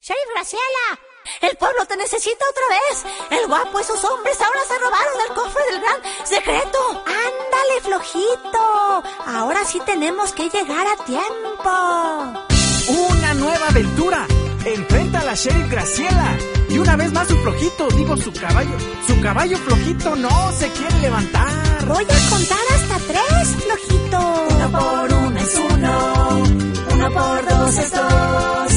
Sheriff Graciela, el pueblo te necesita otra vez. El guapo y sus hombres ahora se robaron el cofre del gran secreto. Ándale, flojito. Ahora sí tenemos que llegar a tiempo. ¡Una nueva aventura! Enfrenta a la Sheriff Graciela. Y una vez más su flojito, su caballo flojito no se quiere levantar. Voy a contar hasta 3, flojito. 1 por 1 es 1, 1 por 2 es 2.